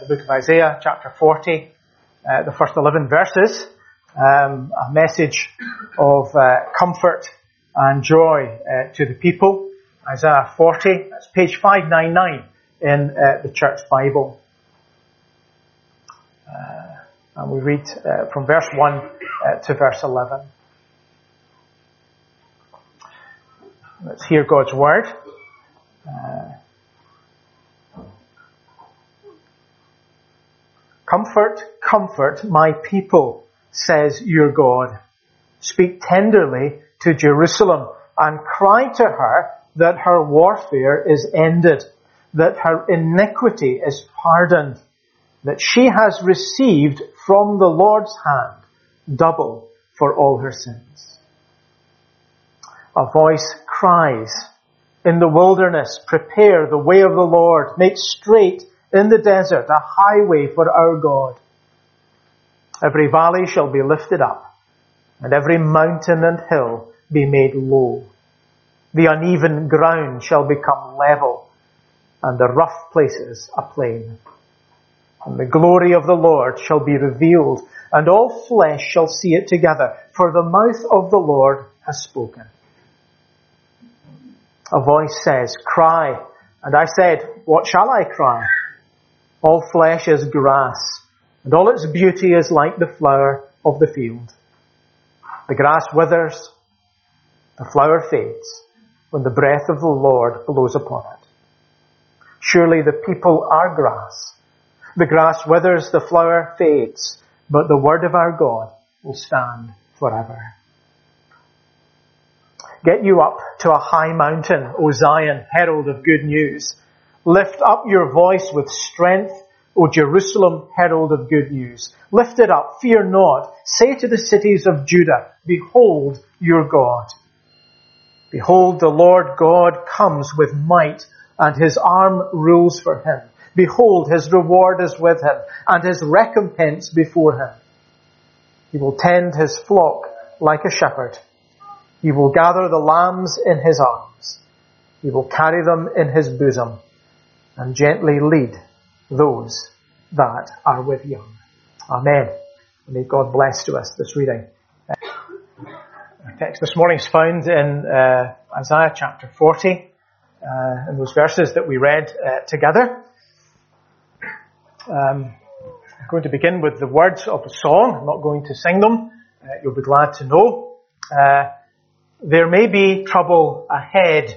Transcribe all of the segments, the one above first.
the book of Isaiah, chapter 40, the first 11 verses, a message of comfort and joy to the people. Isaiah 40, that's page 599 in the Church Bible. And we read from verse 1 to verse 11. Let's hear God's word. Comfort, comfort my people, says your God. Speak tenderly to Jerusalem and cry to her that her warfare is ended, that her iniquity is pardoned, that she has received from the Lord's hand double for all her sins. A voice cries, in the wilderness, prepare the way of the Lord, make straight in the desert a highway for our God. Every valley shall be lifted up, and every mountain and hill be made low. The uneven ground shall become level, and the rough places a plain. And the glory of the Lord shall be revealed, and all flesh shall see it together, for the mouth of the Lord has spoken. A voice says, cry. And I said, what shall I cry? All flesh is grass, and all its beauty is like the flower of the field. The grass withers, the flower fades, when the breath of the Lord blows upon it. Surely the people are grass. The grass withers, the flower fades, but the word of our God will stand forever. Get you up to a high mountain, O Zion, herald of good news. Lift up your voice with strength, O Jerusalem, herald of good news. Lift it up, fear not. Say to the cities of Judah, behold your God. Behold, the Lord God comes with might, and his arm rules for him. Behold, his reward is with him, and his recompense before him. He will tend his flock like a shepherd. He will gather the lambs in his arms. He will carry them in his bosom, and gently lead those that are with young. Amen. May God bless to us this reading. Our text this morning is found in Isaiah chapter 40, in those verses that we read together. I'm going to begin with the words of a song. I'm not going to sing them. You'll be glad to know. There may be trouble ahead,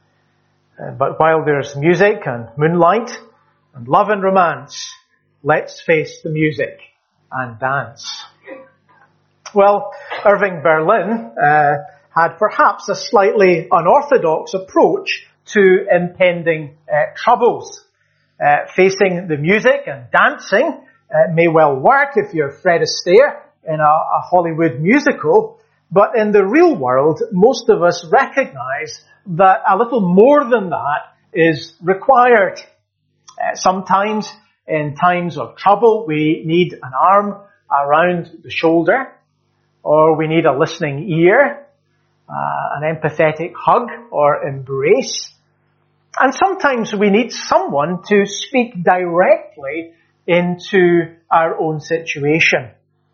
but while there's music and moonlight and love and romance, let's face the music and dance. Well, Irving Berlin had perhaps a slightly unorthodox approach to impending troubles. Facing the music and dancing may well work if you're Fred Astaire in a Hollywood musical, but in the real world, most of us recognize that a little more than that is required. Sometimes, in times of trouble, we need an arm around the shoulder, or we need a listening ear, an empathetic hug or embrace. And sometimes we need someone to speak directly into our own situation.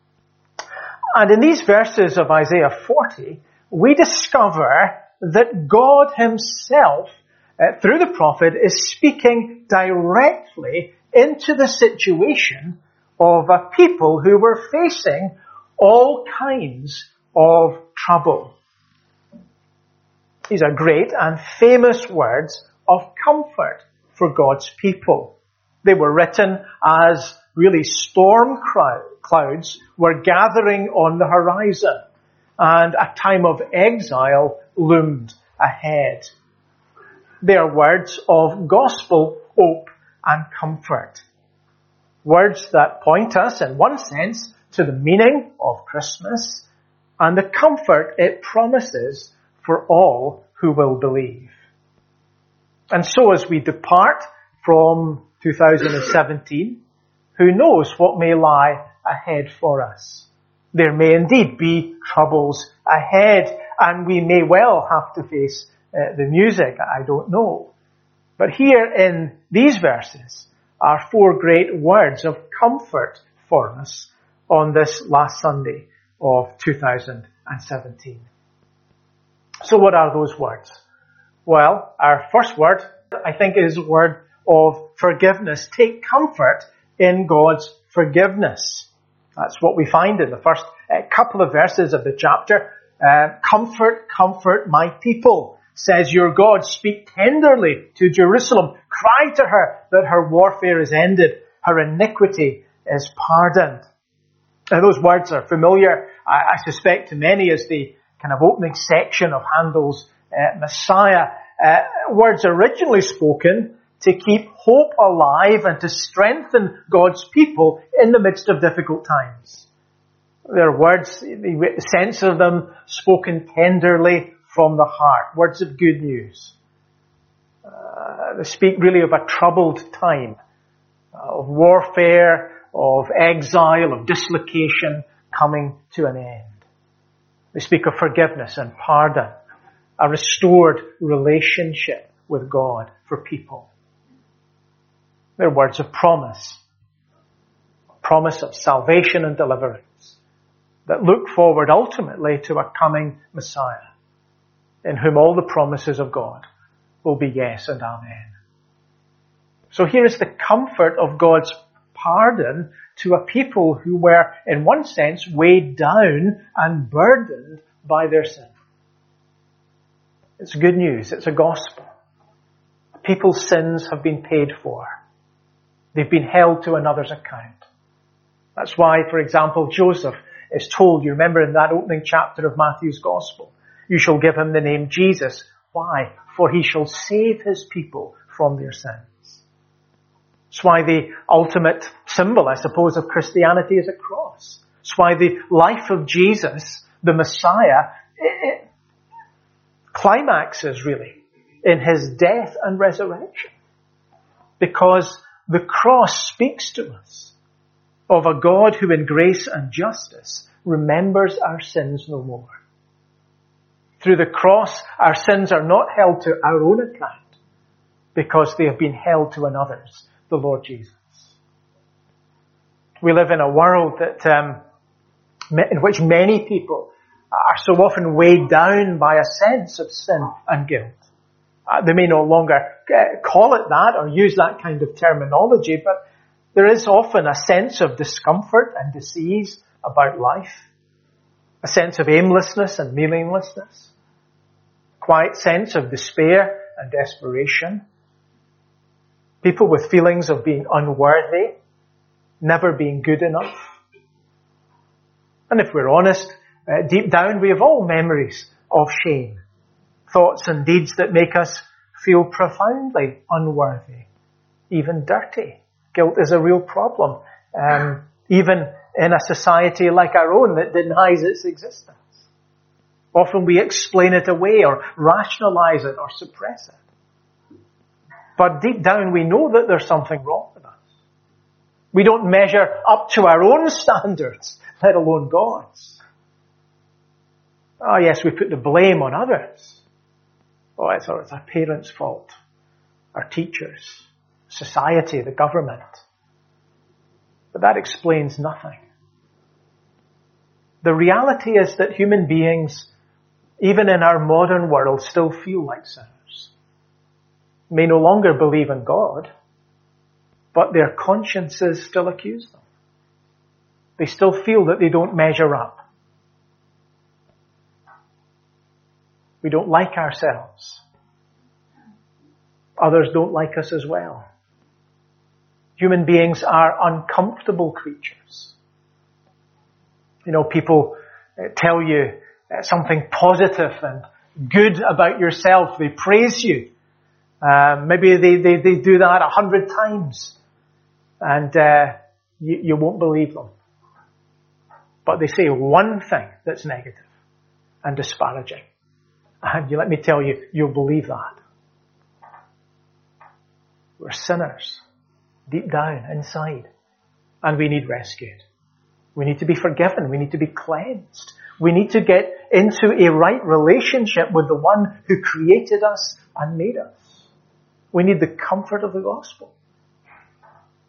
And in these verses of Isaiah 40, we discover that God himself, through the prophet, is speaking directly into the situation of a people who were facing all kinds of trouble. These are great and famous words of comfort for God's people. They were written as really storm clouds were gathering on the horizon, and a time of exile loomed ahead. They are words of gospel hope and comfort. Words that point us, in one sense, to the meaning of Christmas and the comfort it promises for all who will believe. And so as we depart from 2017, who knows what may lie ahead for us? There may indeed be troubles ahead, and we may well have to face the music. I don't know. But here in these verses, are four great words of comfort for us on this last Sunday of 2017. So what are those words? Well, our first word, I think, is a word of forgiveness. Take comfort in God's forgiveness. That's what we find in the first couple of verses of the chapter. Comfort, comfort my people, says your God. Speak tenderly to Jerusalem. Cry to her that her warfare is ended, her iniquity is pardoned. Now, those words are familiar, I suspect, to many as the kind of opening section of Handel's Messiah. Words originally spoken to keep hope alive and to strengthen God's people in the midst of difficult times. They're words, the sense of them spoken tenderly from the heart. Words of good news. They speak really of a troubled time, of warfare, of exile, of dislocation coming to an end. They speak of forgiveness and pardon, a restored relationship with God for people. They're words of promise. A promise of salvation and deliverance that look forward ultimately to a coming Messiah in whom all the promises of God will be yes and amen. So here is the comfort of God's pardon to a people who were, in one sense, weighed down and burdened by their sin. It's good news. It's a gospel. People's sins have been paid for. They've been held to another's account. That's why, for example, Joseph is told, you remember in that opening chapter of Matthew's Gospel, you shall give him the name Jesus. Why? For he shall save his people from their sins. That's why the ultimate symbol, I suppose, of Christianity is a cross. That's why the life of Jesus, the Messiah, it climaxes really in his death and resurrection. Because the cross speaks to us of a God who in grace and justice remembers our sins no more. Through the cross, our sins are not held to our own account because they have been held to another's, the Lord Jesus. We live in a world that, in which many people are so often weighed down by a sense of sin and guilt. They may no longer call it that or use that kind of terminology, but there is often a sense of discomfort and disease about life, a sense of aimlessness and meaninglessness, a quiet sense of despair and desperation, people with feelings of being unworthy, never being good enough. And if we're honest, deep down we have all memories of shame, thoughts and deeds that make us feel profoundly unworthy, even dirty. Guilt is a real problem, even in a society like our own that denies its existence. Often we explain it away or rationalize it or suppress it. But deep down we know that there's something wrong with us. We don't measure up to our own standards, let alone God's. Oh yes, we put the blame on others. Oh, it's our parents' fault, our teachers, society, the government. But that explains nothing. The reality is that human beings, even in our modern world, still feel like sinners. May no longer believe in God, but their consciences still accuse them. They still feel that they don't measure up. We don't like ourselves. Others don't like us as well. Human beings are uncomfortable creatures. You know, people tell you something positive and good about yourself. They praise you. Maybe they do that 100 times. And you won't believe them. But they say one thing that's negative and disparaging. And let me tell you, you'll believe that. We're sinners, deep down, inside. And we need rescued. We need to be forgiven. We need to be cleansed. We need to get into a right relationship with the one who created us and made us. We need the comfort of the gospel.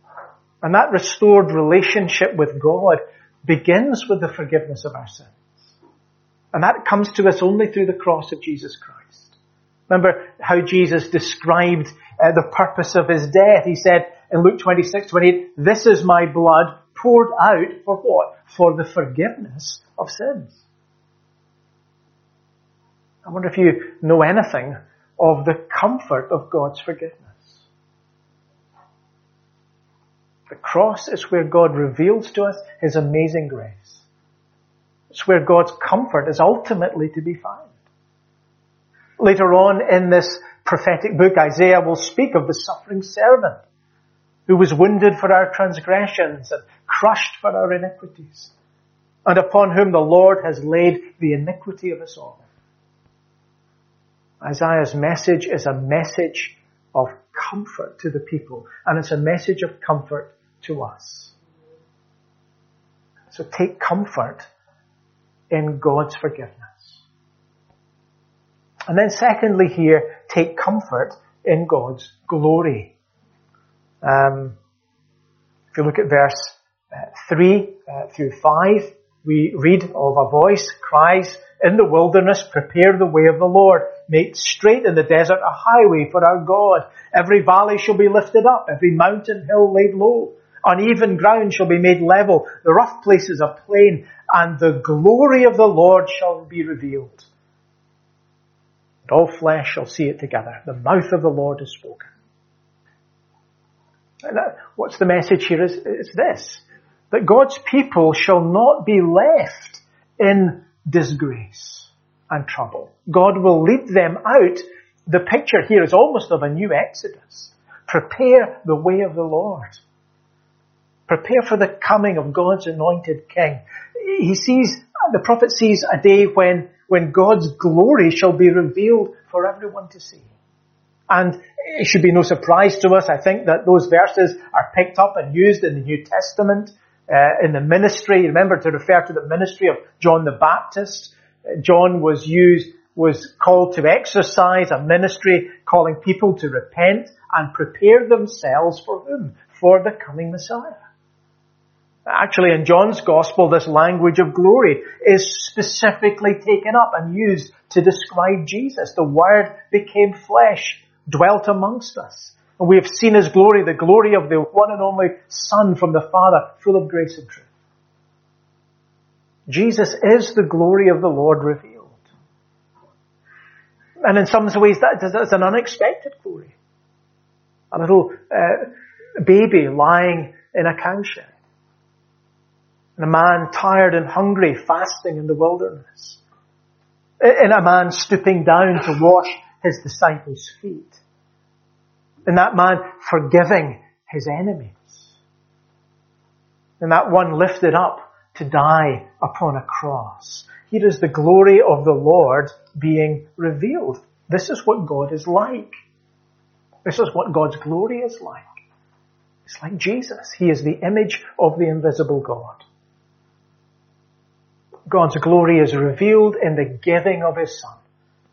And that restored relationship with God begins with the forgiveness of our sins. And that comes to us only through the cross of Jesus Christ. Remember how Jesus described the purpose of his death. He said in Luke 26:28, "This is my blood poured out for what? For the forgiveness of sins." I wonder if you know anything of the comfort of God's forgiveness. The cross is where God reveals to us his amazing grace. It's where God's comfort is ultimately to be found. Later on in this prophetic book, Isaiah will speak of the suffering servant who was wounded for our transgressions and crushed for our iniquities, and upon whom the Lord has laid the iniquity of us all. Isaiah's message is a message of comfort to the people, and it's a message of comfort to us. So take comfort in God's forgiveness. And then secondly here, take comfort in God's glory. If you look at verse 3 through 5, we read of a voice cries, "In the wilderness, prepare the way of the Lord. Make straight in the desert a highway for our God. Every valley shall be lifted up, every mountain hill laid low. Uneven ground shall be made level, the rough places a plain, and the glory of the Lord shall be revealed. And all flesh shall see it together. The mouth of the Lord has spoken." And what's the message here? It's this, that God's people shall not be left in disgrace and trouble. God will lead them out. The picture here is almost of a new Exodus. Prepare the way of the Lord. Prepare for the coming of God's anointed King. The prophet sees a day when God's glory shall be revealed for everyone to see. And it should be no surprise to us, I think, that those verses are picked up and used in the New Testament, in the ministry. Remember to refer to the ministry of John the Baptist. John was called to exercise a ministry calling people to repent and prepare themselves for whom? For the coming Messiah. Actually, in John's Gospel, this language of glory is specifically taken up and used to describe Jesus. The Word became flesh, dwelt amongst us. And we have seen his glory, the glory of the one and only Son from the Father, full of grace and truth. Jesus is the glory of the Lord revealed. And in some ways, that's an unexpected glory. A little baby lying in a cowshed. And a man tired and hungry, fasting in the wilderness. And a man stooping down to wash his disciples' feet. And that man forgiving his enemies. And that one lifted up to die upon a cross. Here is the glory of the Lord being revealed. This is what God is like. This is what God's glory is like. It's like Jesus. He is the image of the invisible God. God's glory is revealed in the giving of his Son.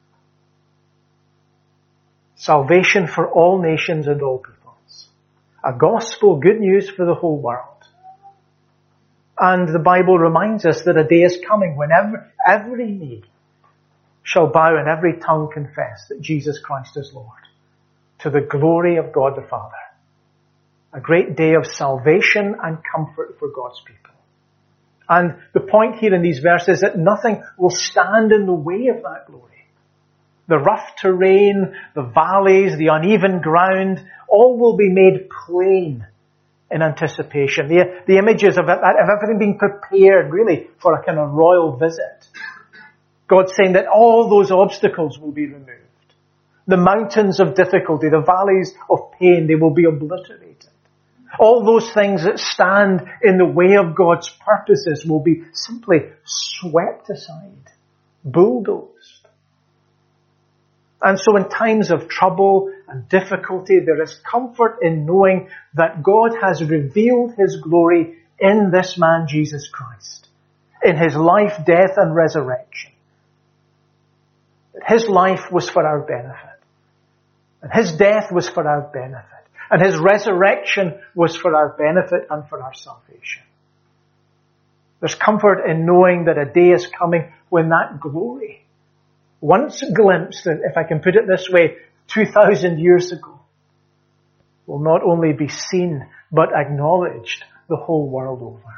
Salvation for all nations and all peoples. A gospel, good news for the whole world. And the Bible reminds us that a day is coming when every knee shall bow and every tongue confess that Jesus Christ is Lord, to the glory of God the Father. A great day of salvation and comfort for God's people. And the point here in these verses is that nothing will stand in the way of that glory. The rough terrain, the valleys, the uneven ground, all will be made plain in anticipation. The images of everything being prepared really for a kind of royal visit. God's saying that all those obstacles will be removed. The mountains of difficulty, the valleys of pain, they will be obliterated. All those things that stand in the way of God's purposes will be simply swept aside, bulldozed. And so in times of trouble and difficulty, there is comfort in knowing that God has revealed his glory in this man, Jesus Christ, in his life, death, and resurrection. His life was for our benefit, and his death was for our benefit. And his resurrection was for our benefit and for our salvation. There's comfort in knowing that a day is coming when that glory, once glimpsed, if I can put it this way, 2,000 years ago, will not only be seen, but acknowledged the whole world over.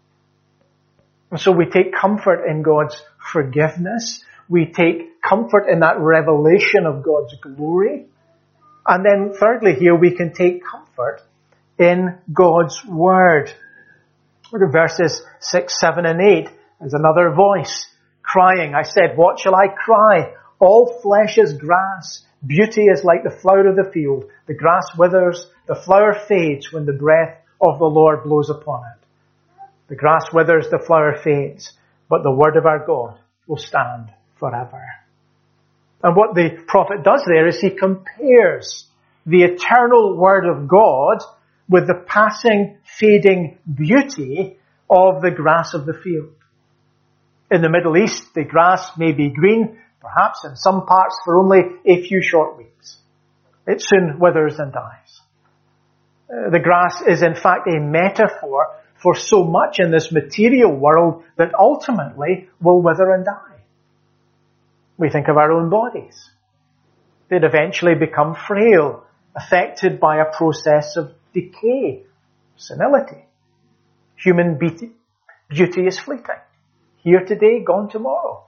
And so we take comfort in God's forgiveness. We take comfort in that revelation of God's glory. And then thirdly here, we can take comfort in God's Word. Look at verses 6, 7 and 8. There's another voice crying. I said, what shall I cry? All flesh is grass. Beauty is like the flower of the field. The grass withers, the flower fades when the breath of the Lord blows upon it. The grass withers, the flower fades, but the word of our God will stand forever. And what the prophet does there is he compares the eternal word of God with the passing, fading beauty of the grass of the field. In the Middle East, the grass may be green, perhaps in some parts for only a few short weeks. It soon withers and dies. The grass is in fact a metaphor for so much in this material world that ultimately will wither and die. We think of our own bodies. They'd eventually become frail, affected by a process of decay, senility. Human beauty is fleeting. Here today, gone tomorrow.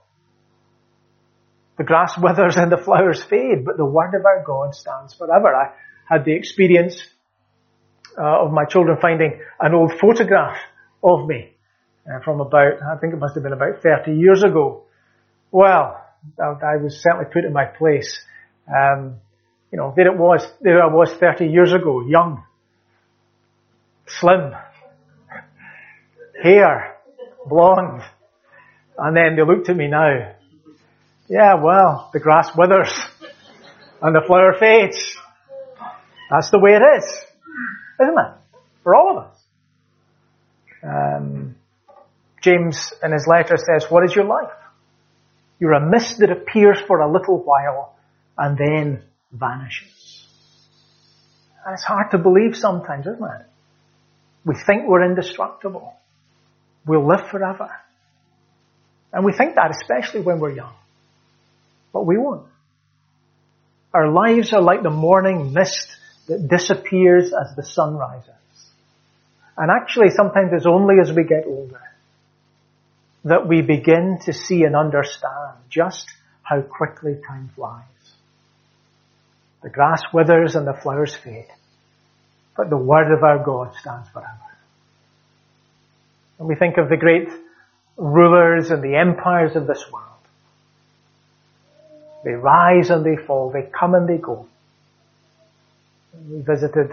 The grass withers and the flowers fade, but the word of our God stands forever. I had the experience of my children finding an old photograph of me from about, I think it must have been about 30 years ago. Well, I was certainly put in my place. There I was 30 years ago, young, slim, hair, blonde. And then they looked at me now. Yeah, well, the grass withers and the flower fades. That's the way it is, isn't it? For all of us. James in his letter says, what is your life? You're a mist that appears for a little while and then vanishes. And it's hard to believe sometimes, isn't it? We think we're indestructible. We'll live forever. And we think that especially when we're young. But we won't. Our lives are like the morning mist that disappears as the sun rises. And actually sometimes it's only as we get older that we begin to see and understand just how quickly time flies. The grass withers and the flowers fade, but the word of our God stands forever. And we think of the great rulers and the empires of this world. They rise and they fall, they come and they go. We visited,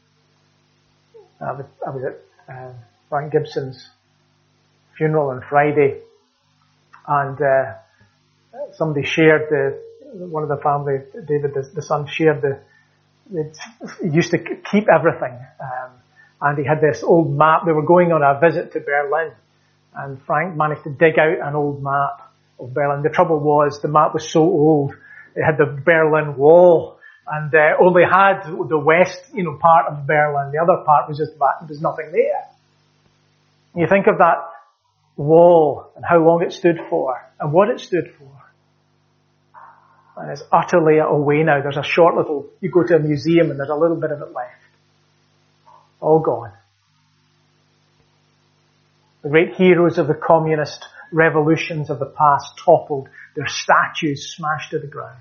I was at Frank Gibson's funeral on Friday, and somebody shared one of the family, David, the son, shared he used to keep everything, and he had this old map. They were going on a visit to Berlin, and Frank managed to dig out an old map of Berlin. The trouble was, the map was so old, it had the Berlin Wall, and only had the west, part of Berlin. The other part was just that, there was nothing there. You think of that wall and how long it stood for and what it stood for. And it's utterly away now. There's a short little, you go to a museum and there's a little bit of it left. All gone. The great heroes of the communist revolutions of the past toppled, their statues smashed to the ground.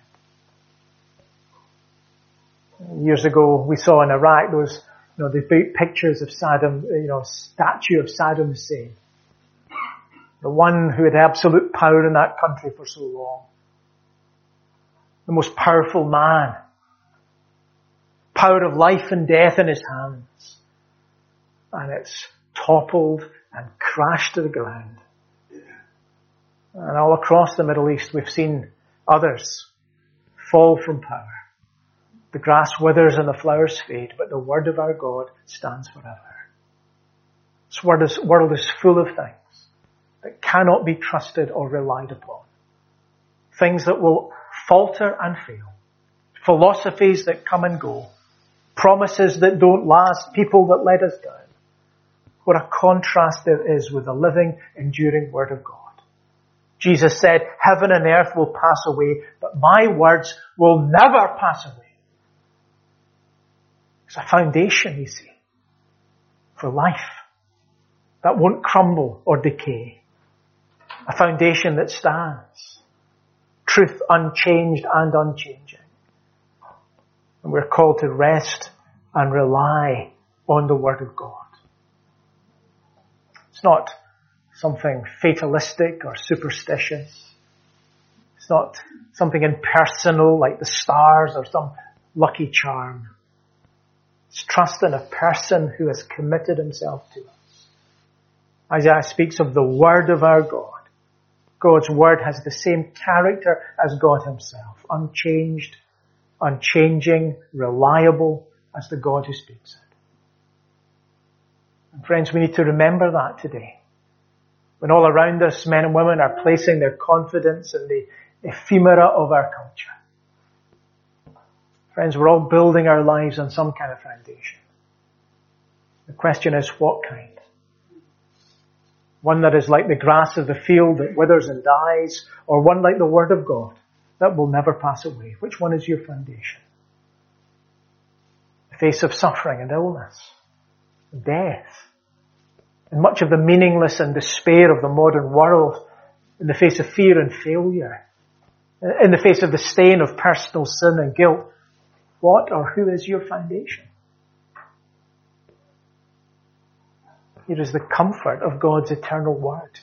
Years ago, we saw in Iraq those, the big pictures of Saddam, statue of Saddam Hussein. The one who had absolute power in that country for so long. The most powerful man. Power of life and death in his hands. And it's toppled and crashed to the ground. And all across the Middle East we've seen others fall from power. The grass withers and the flowers fade, but the word of our God stands forever. This world is full of things that cannot be trusted or relied upon. Things that will falter and fail. Philosophies that come and go. promises that don't last, people that let us down. What a contrast there is with the living, enduring Word of God. Jesus said, heaven and earth will pass away, but my words will never pass away. It's a foundation, you see, for life that won't crumble or decay. A foundation that stands. Truth unchanged and unchanging. And we're called to rest and rely on the Word of God. It's not something fatalistic or superstitious. It's not something impersonal like the stars or some lucky charm. It's trust in a person who has committed himself to us. Isaiah speaks of the Word of our God. God's Word has the same character as God Himself. Unchanged, unchanging, reliable as the God who speaks it. And friends, we need to remember that today. When all around us, men and women are placing their confidence in the ephemera of our culture. Friends, we're all building our lives on some kind of foundation. The question is, what kind? One that is like the grass of the field that withers and dies, or one like the Word of God that will never pass away? Which one is your foundation? In the face of suffering and illness, death, and much of the meaningless and despair of the modern world, in the face of fear and failure, in the face of the stain of personal sin and guilt, what or who is your foundation? Here is the comfort of God's eternal Word.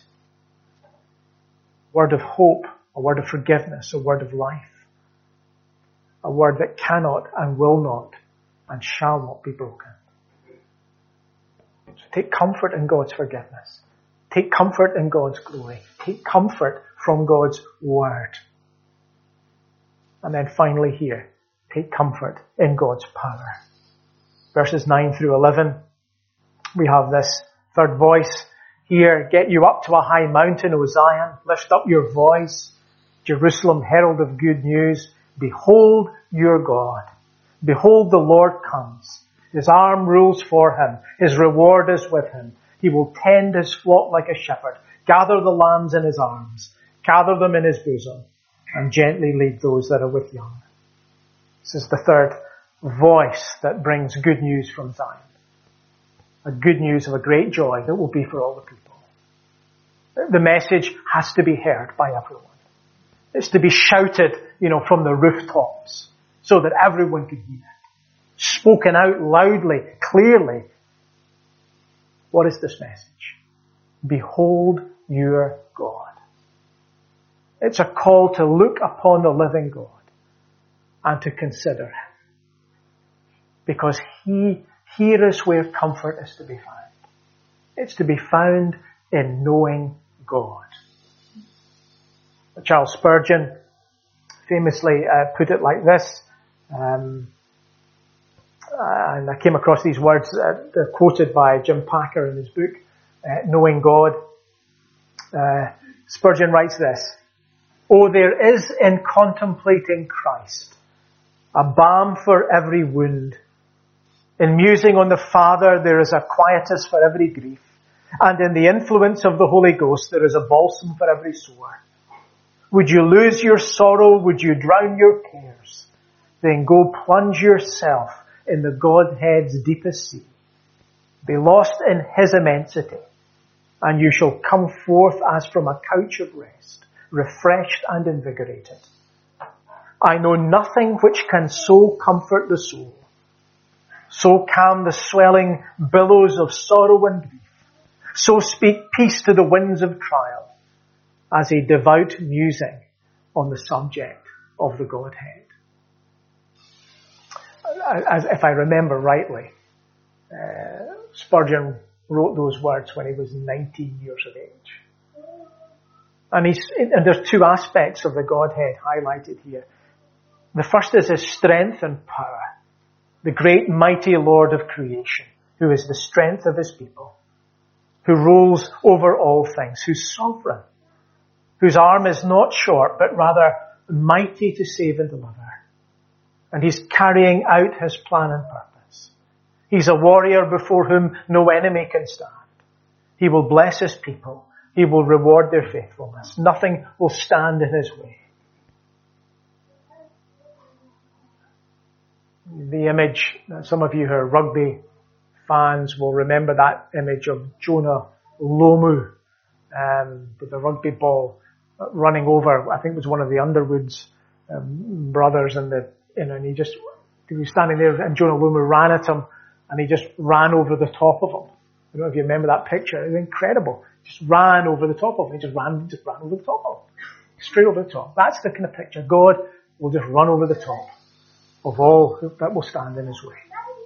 A word of hope, a word of forgiveness, a word of life. A word that cannot and will not and shall not be broken. So take comfort in God's forgiveness. Take comfort in God's glory. Take comfort from God's Word. And then finally here, take comfort in God's power. Verses 9 through 11, we have this third voice here. Get you up to a high mountain, O Zion. Lift up your voice, Jerusalem, herald of good news. Behold your God. Behold, the Lord comes. His arm rules for him. His reward is with him. He will tend his flock like a shepherd. Gather the lambs in his arms. Gather them in his bosom. And gently lead those that are with young. This is the third voice that brings good news from Zion. A good news of a great joy that will be for all the people. The message has to be heard by everyone. It's to be shouted, from the rooftops so that everyone can hear it. Spoken out loudly, clearly. What is this message? Behold your God. It's a call to look upon the living God and to consider him. Because here is where comfort is to be found. It's to be found in knowing God. Charles Spurgeon famously put it like this, and I came across these words, they're quoted by Jim Packer in his book, Knowing God. Spurgeon writes this, "Oh, there is in contemplating Christ a balm for every wound. In musing on the Father, there is a quietus for every grief. And in the influence of the Holy Ghost, there is a balsam for every sore. Would you lose your sorrow? Would you drown your cares? Then go plunge yourself in the Godhead's deepest sea. Be lost in His immensity, and you shall come forth as from a couch of rest, refreshed and invigorated. I know nothing which can so comfort the soul, so calm the swelling billows of sorrow and grief, so speak peace to the winds of trial, as a devout musing on the subject of the Godhead." As if I remember rightly, Spurgeon wrote those words when he was 19 years of age. And there's two aspects of the Godhead highlighted here. The first is His strength and power. The great mighty Lord of creation, who is the strength of His people, who rules over all things, who's sovereign, whose arm is not short, but rather mighty to save and deliver. And He's carrying out His plan and purpose. He's a warrior before whom no enemy can stand. He will bless his people. He will reward their faithfulness. Nothing will stand in his way. The image, some of you who are rugby fans will remember that image of Jonah Lomu with the rugby ball running over, I think it was one of the Underwood's brothers, and he was standing there, and Jonah Lomu ran at him, and he just ran over the top of him. I don't know if you remember that picture. It was incredible. Just ran over the top of him. He just ran over the top of him. Straight over the top. That's the kind of picture. God will just run over the top of all that will stand in his way.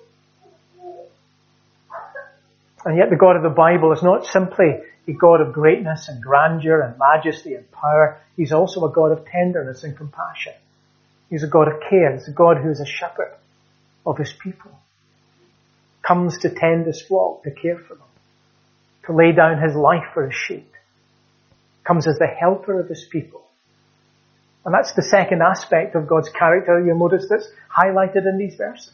And yet the God of the Bible is not simply a God of greatness and grandeur and majesty and power. He's also a God of tenderness and compassion. He's a God of care. He's a God who is a shepherd of his people. Comes to tend his flock, to care for them, to lay down his life for his sheep. Comes as the helper of his people. And that's the second aspect of God's character, you'll notice, that's highlighted in these verses.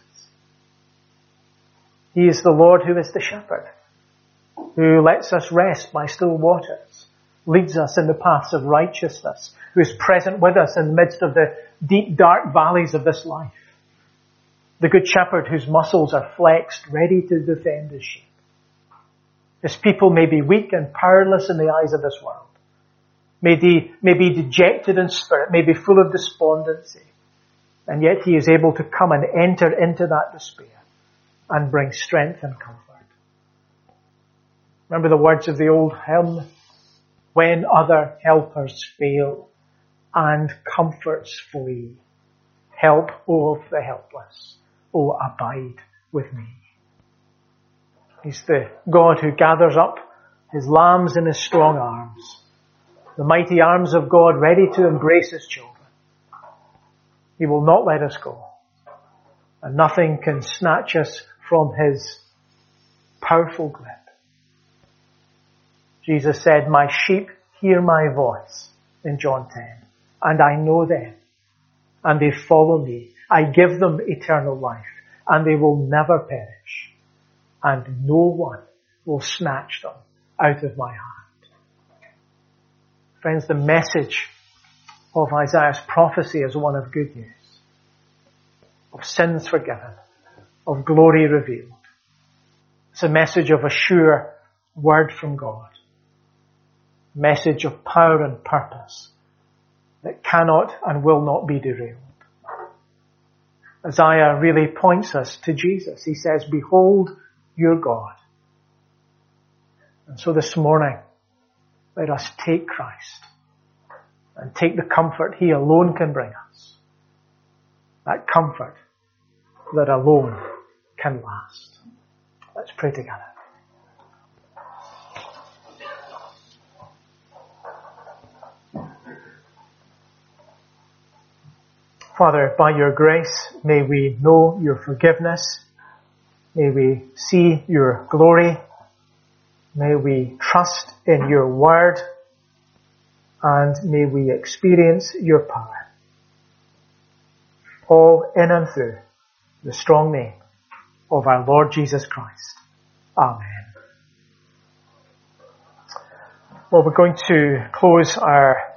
He is the Lord who is the shepherd, who lets us rest by still waters, leads us in the paths of righteousness, who is present with us in the midst of the deep, dark valleys of this life. The good shepherd whose muscles are flexed, ready to defend his sheep. His people may be weak and powerless in the eyes of this world. May be dejected in spirit, may be full of despondency. And yet he is able to come and enter into that despair and bring strength and comfort. Remember the words of the old hymn, when other helpers fail and comforts flee, help, O of the helpless, O abide with me. He's the God who gathers up his lambs in his strong arms, the mighty arms of God ready to embrace his children. He will not let us go, and nothing can snatch us from his powerful grip. Jesus said, my sheep hear my voice in John 10, and I know them, and they follow me. I give them eternal life, and they will never perish, and no one will snatch them out of my hand. Friends, the message of Isaiah's prophecy is one of good news, of sins forgiven, of glory revealed. It's a message of a sure word from God, a message of power and purpose that cannot and will not be derailed. Isaiah really points us to Jesus. He says, behold your God. And so this morning, let us take Christ and take the comfort he alone can bring us. That comfort that alone can last. Let's pray together. Father, by your grace, may we know your forgiveness. May we see your glory. May we trust in your word. And may we experience your power. All in and through the strong name of our Lord Jesus Christ. Amen. Well, we're going to close our